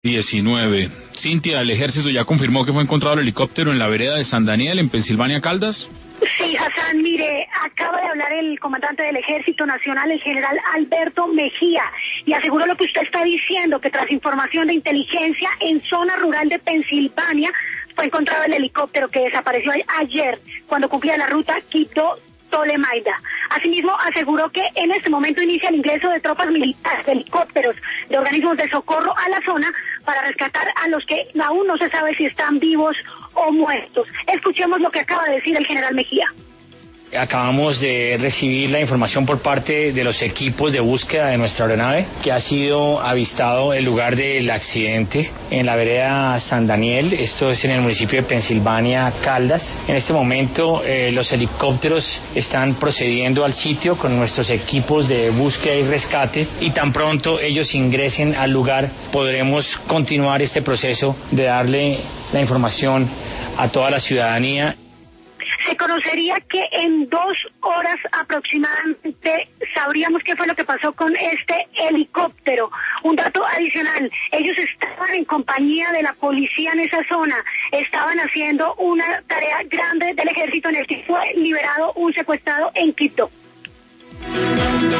19. Cintia, el ejército ya confirmó que fue encontrado el helicóptero en la vereda de San Daniel, en Pensilvania, Caldas. Sí, Hassan, mire, acaba de hablar el comandante del Ejército Nacional, el general Alberto Mejía, y aseguró lo que usted está diciendo, que tras información de inteligencia en zona rural de Pensilvania fue encontrado el helicóptero que desapareció ayer cuando cumplía la ruta Quito-Tolemaida. Asimismo, aseguró que en este momento inicia el ingreso de tropas militares, de helicópteros, de organismos de socorro a la zona para rescatar a los que aún no se sabe si están vivos o muertos. Escuchemos lo que acaba de decir el general Mejía. Acabamos de recibir la información por parte de los equipos de búsqueda de nuestra aeronave que ha sido avistado el lugar del accidente en la vereda San Daniel. Esto es en el municipio de Pensilvania, Caldas. En este momento los helicópteros están procediendo al sitio con nuestros equipos de búsqueda y rescate, y tan pronto ellos ingresen al lugar podremos continuar este proceso de darle la información a toda la ciudadanía. Se conocería que en 2 horas aproximadamente sabríamos qué fue lo que pasó con este helicóptero. Un dato adicional, ellos estaban en compañía de la policía en esa zona, estaban haciendo una tarea grande del ejército en el que fue liberado un secuestrado en Quito.